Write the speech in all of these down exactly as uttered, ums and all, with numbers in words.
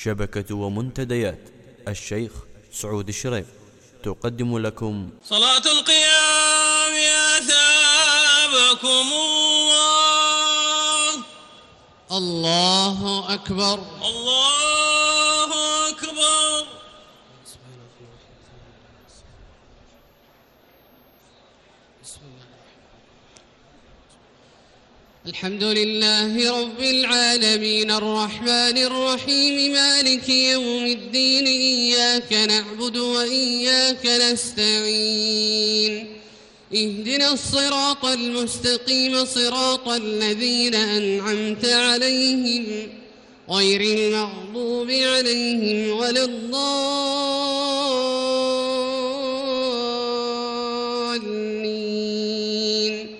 شبكة ومنتديات الشيخ سعود الشريف تقدم لكم صلاة القيام أثابكم الله. الله أكبر الله أكبر. الحمد لله رب العالمين الرحمن الرحيم مالك يوم الدين إياك نعبد وإياك نستعين اهدنا الصراط المستقيم صراط الذين أنعمت عليهم غير المغضوب عليهم ولا الضالين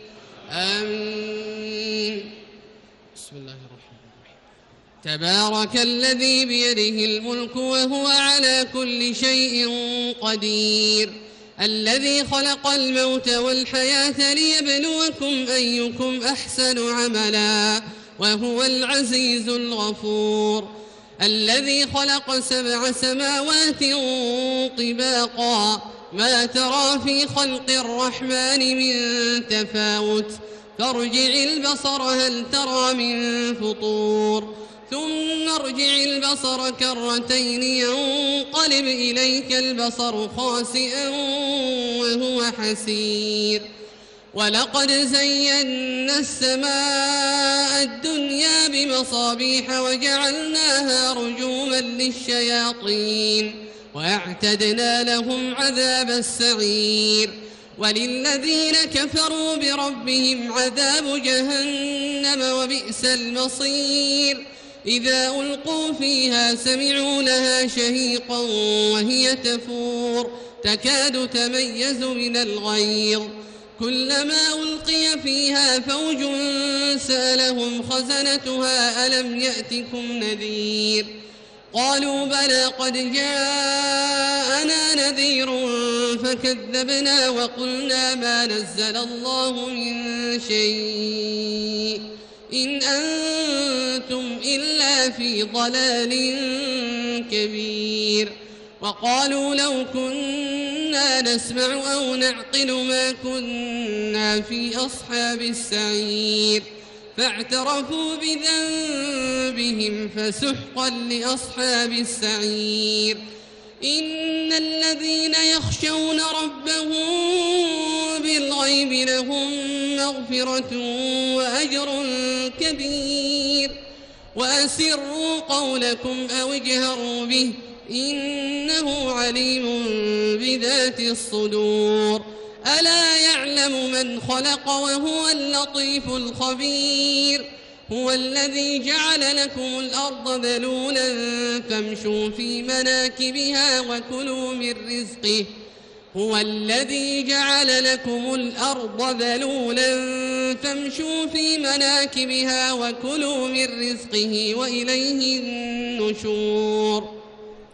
آمين. بسم الله الرحمن الرحيم. تبارك الذي بيده الملك وهو على كل شيء قدير الذي خلق الموت والحياة ليبلوكم أيكم أحسن عملا وهو العزيز الغفور الذي خلق سبع سماوات طباقا ما ترى في خلق الرحمن من تفاوت فارجع البصر هل ترى من فطور ثم ارجع البصر كرتين ينقلب إليك البصر خاسئا وهو حسير ولقد زينا السماء الدنيا بمصابيح وجعلناها رجوما للشياطين وأعتدنا لهم عذاب السعير وللذين كفروا بربهم عذاب جهنم وبئس المصير إذا ألقوا فيها سمعوا لها شهيقا وهي تفور تكاد تميز من الغيظ كلما ألقي فيها فوج سألهم خزنتها ألم يأتكم نذير قالوا بلى قد جاءنا نذير فكذبنا وقلنا ما نزل الله من شيء إن أنتم إلا في ضلال كبير وقالوا لو كنا نسمع أو نعقل ما كنا في أصحاب السعير فاعترفوا بذنبهم فسحقا لأصحاب السعير إن الذين يخشون ربهم بالغيب لهم مغفرة وأجر كبير وأسروا قولكم أو اجهروا به إنه عليم بذات الصدور ألا يعلم من خلق وهو اللطيف الخبير هو الذي جعل لكم الأرض ذلولا فامشوا في مناكبها وكلوا من رزقه هو الذي جعل لكم الأرض ذلولا فامشوا في مناكبها وكلوا من رزقه وإليه النشور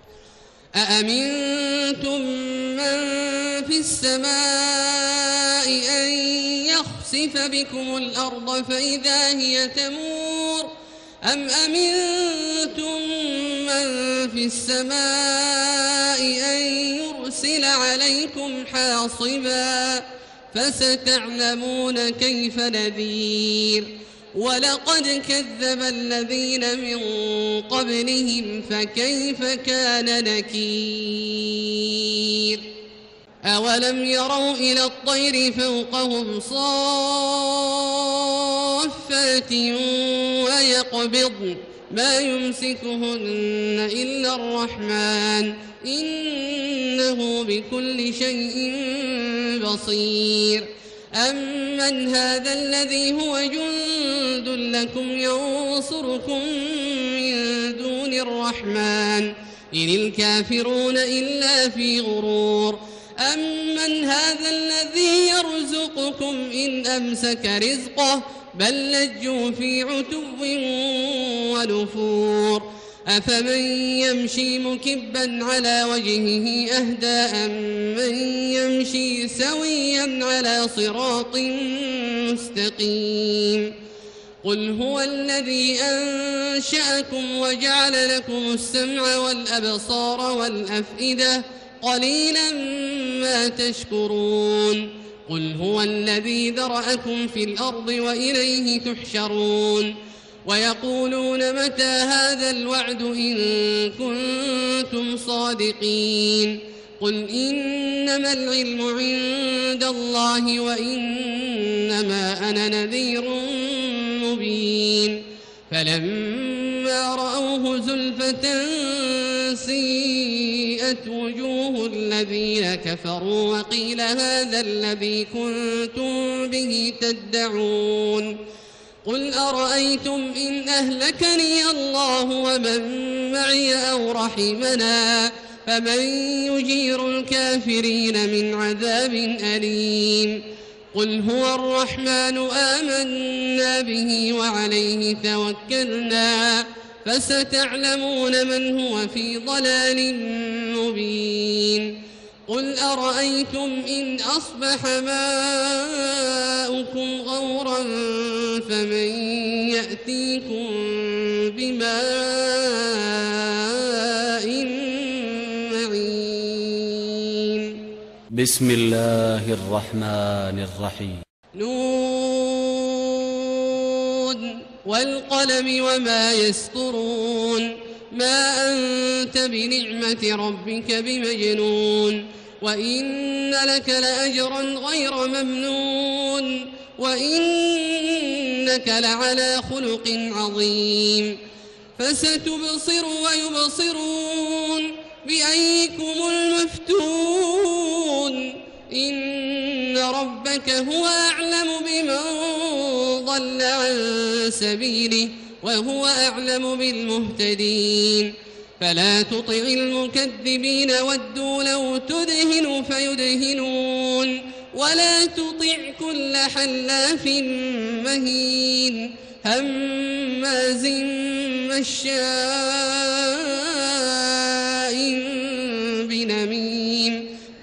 أأمنتم من في السماء أن يخسف بكم الأرض فإذا هي تمور أم أمنتم من في السماء أن يرسل عليكم حاصبا فستعلمون كيف نذير ولقد كذب الذين من قبلهم فكيف كان نكير أولم يروا إلى الطير فوقهم صافات ويقبضن ما يمسكهن إلا الرحمن إنه بكل شيء بصير أمن هذا الذي هو جند لكم ينصركم من دون الرحمن إن الكافرون إلا في غرور أمن هذا الذي يرزقكم إن أمسك رزقه بل لجوا في عتو ونفور أفمن يمشي مكبا على وجهه أهدى أمن يمشي سويا على صراط مستقيم قل هو الذي أنشأكم وجعل لكم السمع والأبصار والأفئدة قليلا ما تشكرون قل هو الذي ذرأكم في الأرض وإليه تحشرون ويقولون متى هذا الوعد إن كنتم صادقين قل إنما العلم عند الله وإنما أنا نذير مبين فلما رأوه زلفة سيئت وجوه الذين كفروا وقيل هذا الذي كنتم به تدعون قل أرأيتم إن أهلكني الله ومن معي أو رحمنا فمن يجير الكافرين من عذاب أليم قل هو الرحمن آمنا به وعليه توكلنا فستعلمون من هو في ضلال مبين قل أرأيتم إن أصبح ماؤكم غورا فمن يأتيكم بماء معين بسم الله الرحمن الرحيم نون والقلم وما يسطرون ما أنت بنعمة ربك بمجنون وإن لك لأجرا غير ممنون وإنك لعلى خلق عظيم فستبصر ويبصرون بأيكم المفتون إن ربك هو أعلم بمن ضل عن سبيله وهو أعلم بالمهتدين فلا تطع المكذبين ودوا لو تدهن فيدهنون ولا تطع كل حلاف مهين هماز مشاء بنميم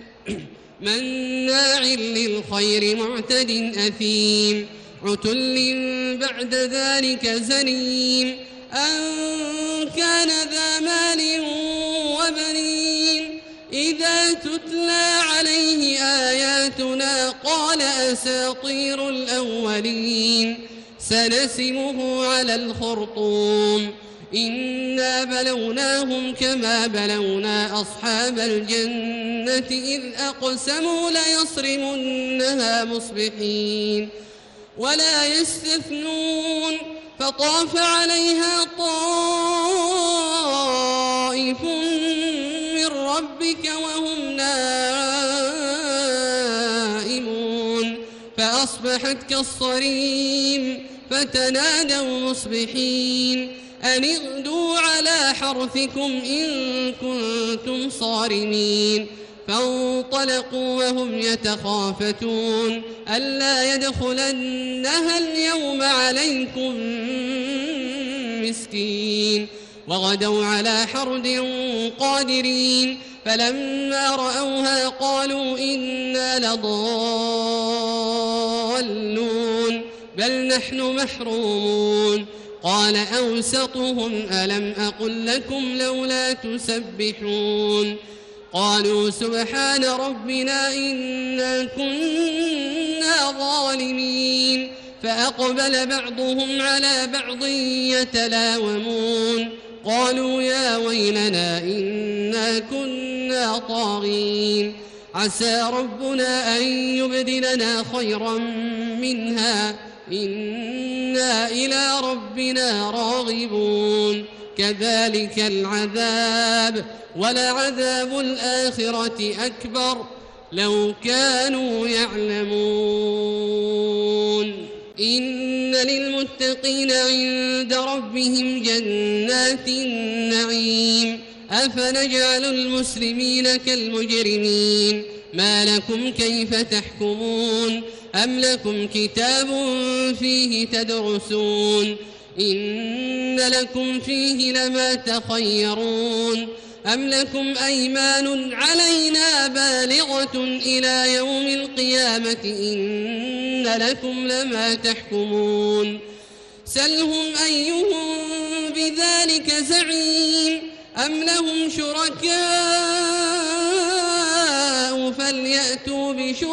مناع للخير معتد أثيم عتل بعد ذلك زنيم أن كان ذا مال وبنين إذا تتلى عليه آياتنا قال أساطير الأولين سنسمه على الخرطوم إنا بلوناهم كما بلونا أصحاب الجنة إذ أقسموا ليصرمنها مصبحين ولا يستثنون فطاف عليها طائف من ربك وهم نائمون فأصبحت كالصريم فتنادوا مصبحين أن اغدوا على حرثكم إن كنتم صارمين فانطلقوا وهم يتخافتون ألا يدخلنها اليوم عليكم مسكين وغدوا على حرد قادرين فلما رأوها قالوا إنا لضالون بل نحن محرومون قال أوسطهم ألم أقل لكم لولا تسبحون قالوا سبحان ربنا إنا كنا ظالمين فأقبل بعضهم على بعض يتلاومون قالوا يا ويلنا إنا كنا طاغين عسى ربنا أن يبدلنا خيرا منها إنا إلى ربنا راغبون كذلك العذاب ولعذاب الآخرة أكبر لو كانوا يعلمون إن للمتقين عند ربهم جنات النعيم أفنجعل المسلمين كالمجرمين ما لكم كيف تحكمون أم لكم كتاب فيه تدرسون إن لكم فيه لما تخيرون أم لكم أيمان علينا بالغة إلى يوم القيامة إن لكم لما تحكمون سلهم أيهم بذلك زعيم أم لهم شركاء فليأتوا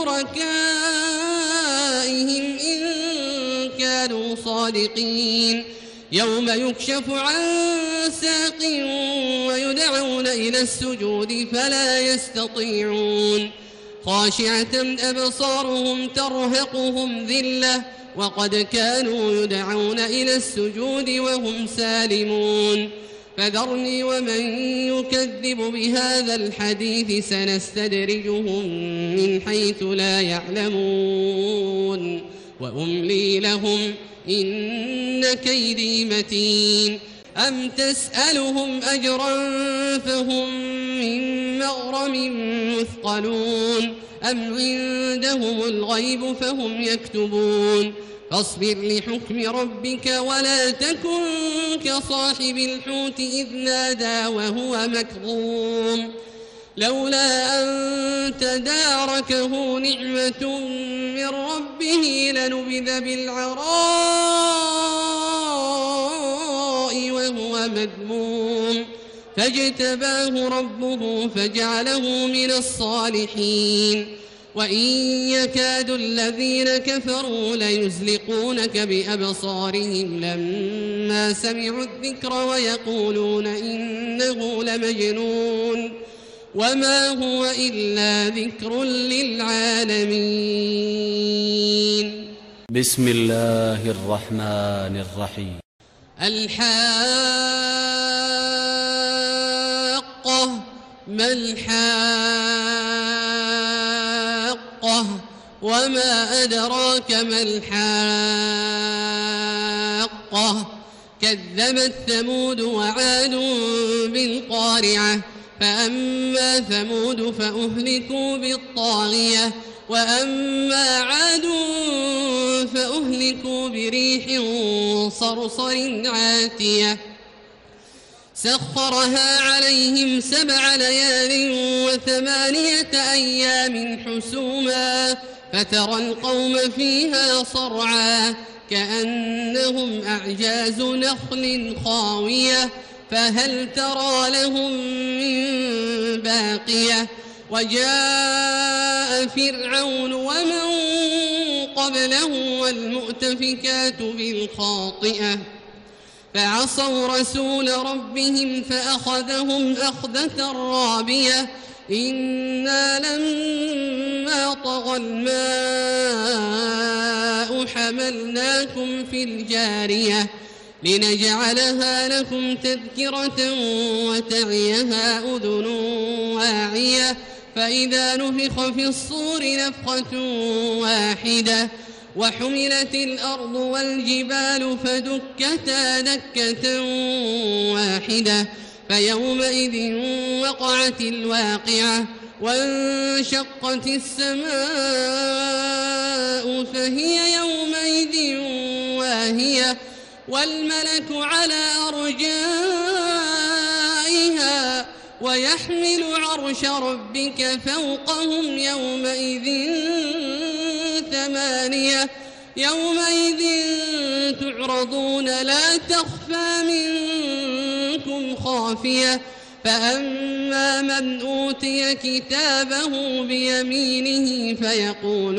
بشركائهم إن كانوا صادقين يوم يكشف عن ساق ويدعون إلى السجود فلا يستطيعون خاشعة أبصارهم ترهقهم ذلة وقد كانوا يدعون إلى السجود وهم سالمون فذرني ومن يكذب بهذا الحديث سنستدرجهم من حيث لا يعلمون وأملي لهم إن كيدي متين أم تسألهم أجرا فهم من مغرم مثقلون أم عندهم الغيب فهم يكتبون فاصبر لحكم ربك ولا تكن كصاحب الحوت إذ نادى وهو مكظوم لولا أن تداركه نعمة من ربه لنبذ بالعراء وهو مذموم فاجتباه ربه فجعله من الصالحين وإن يكاد الذين كفروا ليزلقونك بأبصارهم لما سمعوا الذكر ويقولون إنه لمجنون وما هو إلا ذكر للعالمين. بسم الله الرحمن الرحيم. الحاقة ما الحاقة وما أدراك ما الحاقة كذبت ثمود وعاد بالقارعة فأما ثمود فأهلكوا بالطاغية وأما عاد فأهلكوا بريح صرصر عاتية سخرها عليهم سبع ليال وثمانية أيام حسوما فترى القوم فيها صرعا كأنهم أعجاز نخل خاوية فهل ترى لهم من باقية وجاء فرعون ومن قبله والمؤتفكات بالخاطئة فعصوا رسول ربهم فأخذهم أخذة رابية إنا لما طغى الماء حملناكم في الجارية لنجعلها لكم تذكرة وتعيها أذن واعية فإذا نفخ في الصور نفخة واحدة وحملت الأرض والجبال فدكتا دكة واحدة فيومئذ وقعت الواقعة وانشقت السماء فهي يومئذ واهية والملك على أرجائها ويحمل عرش ربك فوقهم يومئذ ثمانية يومئذ تعرضون لا تخفى منكم خافية فأما من أوتي كتابه بيمينه فيقول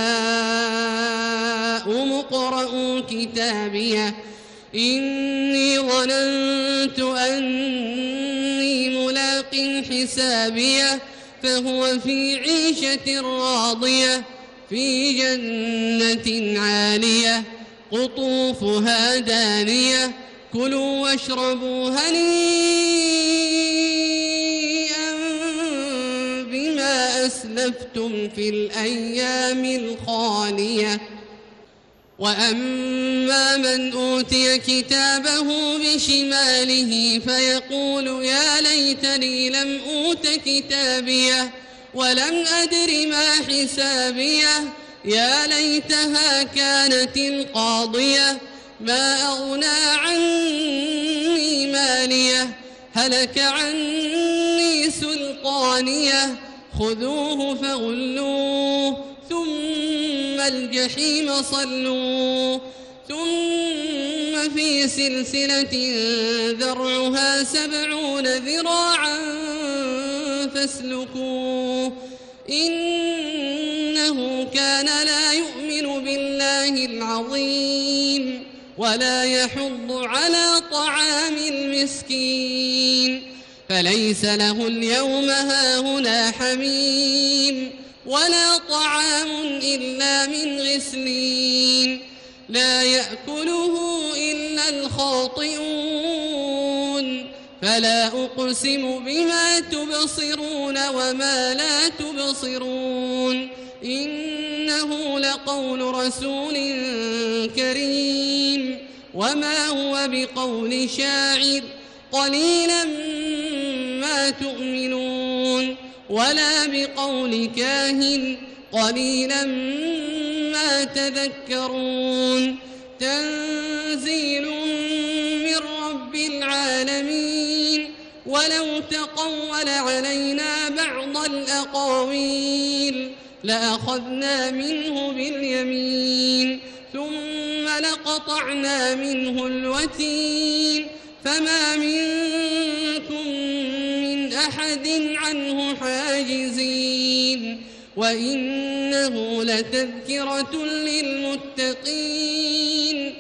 هاؤم اقرءوا كتابيه إني ظننت أني ملاق حسابيه فهو في عيشة راضية في جنة عالية قطوفها دانية كلوا واشربوا هنيئا بما أسلفتم في الأيام الخالية وأما من أوتي كتابه بشماله فيقول يا ليتني لم أوت كتابيه ولم أدر ما حسابيه يا ليتها كانت القاضية ما أغنى عني ماليه هلك عني سلطانيه خذوه فغلوه ثم الجحيم صلوه ثم في سلسلة ذرعها سبعون ذراعا فاسلكوه إنه كان لا يؤمن بالله العظيم ولا يحض على طعام المسكين فليس له اليوم هاهنا حميم ولا طعام إلا من غسلين لا يأكله إلا الخاطئون فلا أقسم بما تبصرون وما لا تبصرون إنه لقول رسول كريم وما هو بقول شاعر قليلا ما تؤمنون ولا بقول كاهن قليلا ما تذكرون تنزيل من رب العالمين ولو تقول علينا بعض الأقاويل لأخذنا منه باليمين ثم لقطعنا منه الوتين فما منكم من أحد عنه حاجزين وإنه لتذكرة للمتقين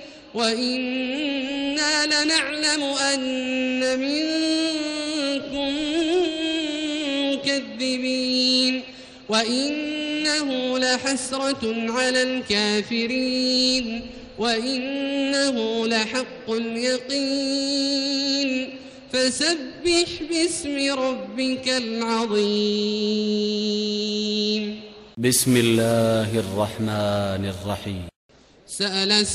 وإنا لنعلم أن منكم مكذبين وإنه لحسرة على الكافرين وإنه لحق اليقين فسبح باسم ربك العظيم. بسم الله الرحمن الرحيم. سأل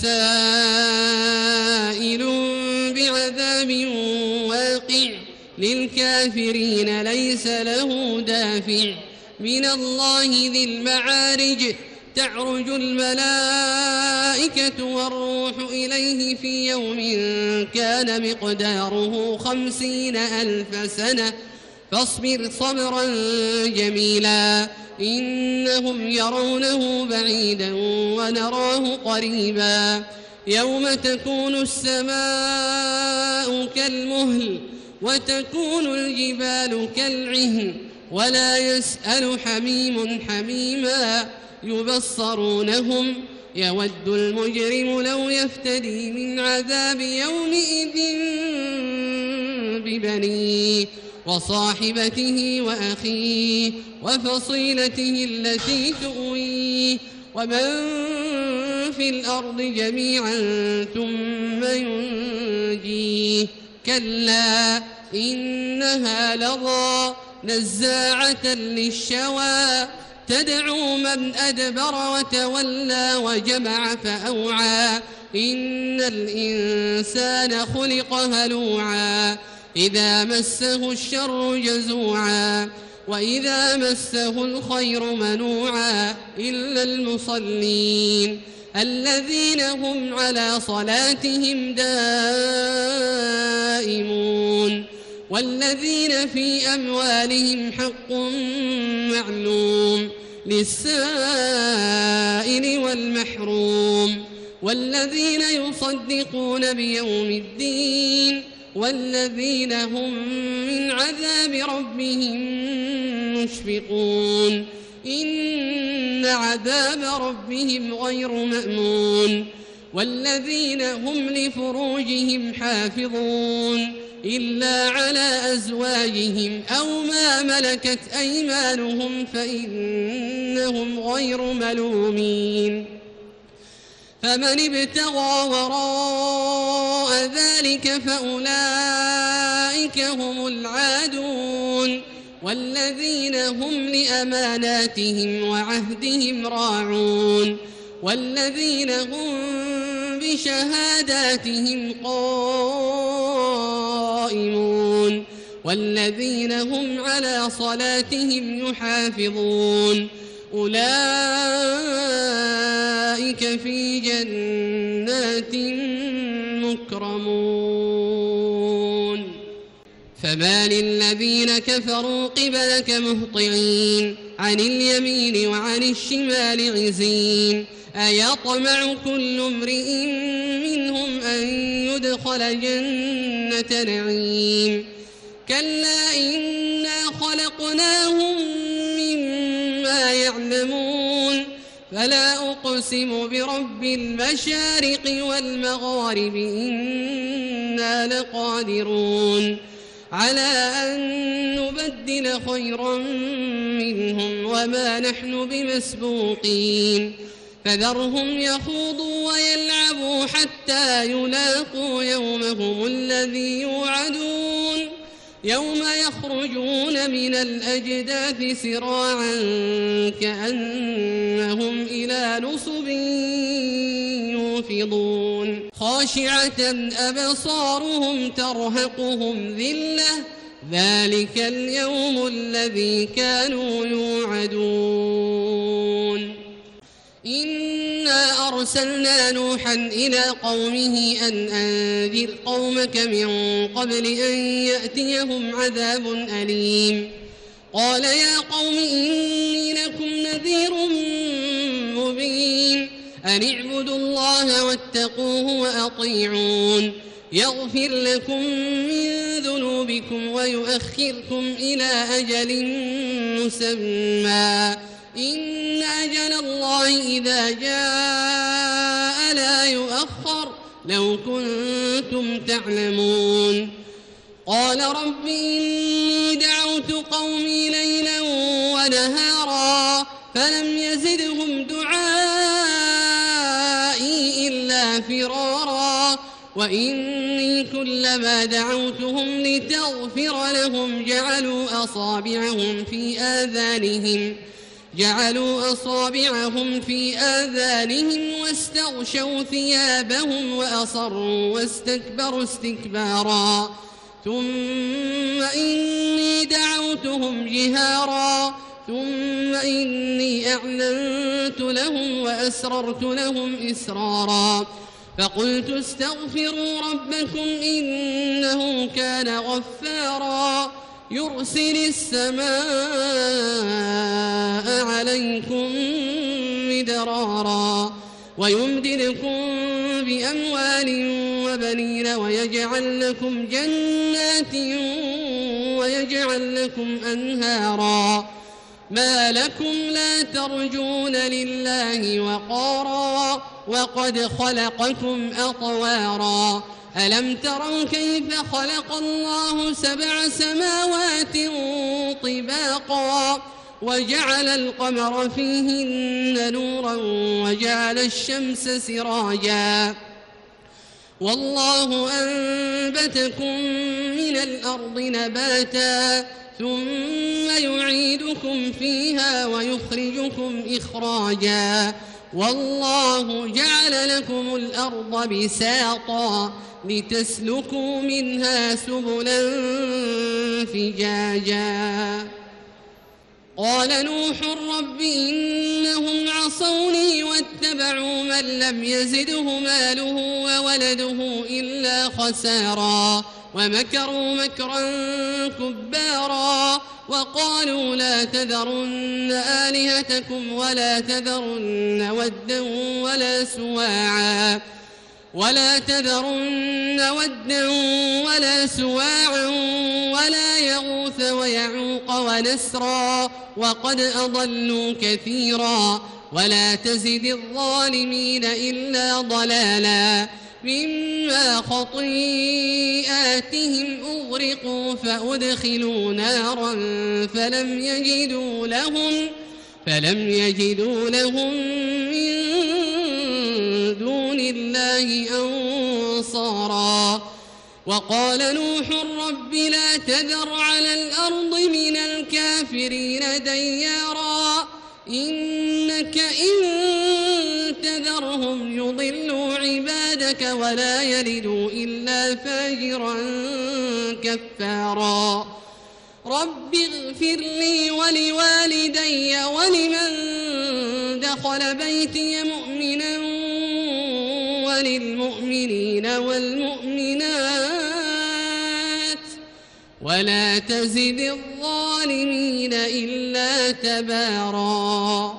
سائل بعذاب واقع للكافرين ليس له دافع من الله ذي المعارج تعرج الملائكة والروح إليه في يوم كان مقداره خمسين ألف سنة فاصبر صبرا جميلا إنهم يرونه بعيدا ونراه قريبا يوم تكون السماء كالمهل وتكون الجبال كالعهن ولا يسأل حميم حميما يبصرونهم يود المجرم لو يفتدي من عذاب يومئذ ببنيه وصاحبته وأخيه وفصيلته التي تؤويه ومن في الأرض جميعا ثم ينجيه كلا إنها لظى نزاعة للشوى تدعو من أدبر وتولى وجمع فأوعى إن الإنسان خلق هلوعا إذا مسه الشر جزوعا وإذا مسه الخير منوعا إلا المصلين الذين هم على صلاتهم دائمون والذين في أموالهم حق معلوم للسائل والمحروم والذين يصدقون بيوم الدين والذين هم من عذاب ربهم مشفقون إن عذاب ربهم غير مأمون والذين هم لفروجهم حافظون إلا على أزواجهم أو ما ملكت أيمانهم فإنهم غير ملومين فمن ابتغى وراء ذلك فأولئك هم العادون والذين هم لأماناتهم وعهدهم راعون والذين هم بشهاداتهم قائمون والذين هم على صلاتهم يحافظون أولئك في جنات مكرمون فما للذين كفروا قبلك مهطعين عن اليمين وعن الشمال عزين أيطمع كل امرئ منهم أن ليدخل جنة نعيم. كلا إنا خلقناهم مما يعلمون. فلا أقسم برب المشارق والمغارب إنا لقادرون على أن نبدل خيرا منهم وما نحن بمسبوقين. فذرهم يخوضوا ويلعبوا حتى يلاقوا يومهم الذي يوعدون يوم يخرجون من الأجداث سراعا كأنهم إلى نصب يوفضون. خاشعة أبصارهم ترهقهم ذلة ذلك اليوم الذي كانوا يوعدون. إنا أرسلنا نوحا إلى قومه أن أنذر قومك من قبل أن يأتيهم عذاب أليم. قال يا قوم إني لكم نذير مبين أن اعبدوا الله واتقوه وأطيعون يغفر لكم من ذنوبكم ويؤخركم إلى أجل مسمى إن أجل الله إذا جاء لا يؤخر لو كنتم تعلمون. قال رب إني دعوت قومي ليلا ونهارا فلم يزدهم دعائي إلا فرارا وإني كلما دعوتهم لتغفر لهم جعلوا أصابعهم في آذانهم جعلوا أصابعهم في آذانهم واستغشوا ثيابهم وأصروا واستكبروا استكبارا ثم إني دعوتهم جهارا ثم إني أعلنت لهم وأسررت لهم إسرارا فقلت استغفروا ربكم إنه كان غفارا يرسل السماء عليكم مدرارا ويمددكم بأموال وبنين ويجعل لكم جنات ويجعل لكم أنهارا ما لكم لا ترجون لله وقارا وقد خلقكم أطوارا ألم تروا كيف خلق الله سبع سماوات طباقا وجعل القمر فيهن نورا وجعل الشمس سراجا والله أنبتكم من الأرض نباتا ثم يعيدكم فيها ويخرجكم إخراجا والله جعل لكم الأرض بساطا لتسلكوا منها سبلا فجاجا قال نوح رب إنهم عصوني واتبعوا من لم يزده ماله وولده إلا خسارا ومكروا مكرا كبارا وقالوا لا تذرن آلهتكم ولا تذرن ودا ولا سواعا ولا تذرن ودا ولا سواعا ولا يغوث ويعوق ونسرا وقد أضلوا كثيرا ولا تزد الظالمين إلا ضلالا مما خطيئاتهم أغرقوا فأدخلوا نارا فلم يجدوا لهم فلم يجدوا لهم من دون الله أنصارا وقال نوح رب لا تذر على الأرض من الكافرين ديارا إنك إن تذرهم يضلوا عبادك ولا يلدوا إلا فاجرا كفارا رب اغفر لي ولوالدي ولمن دخل بيتي مؤمنا وللمؤمنين والمؤمنات ولا تزد الظالمين إلا تبارا.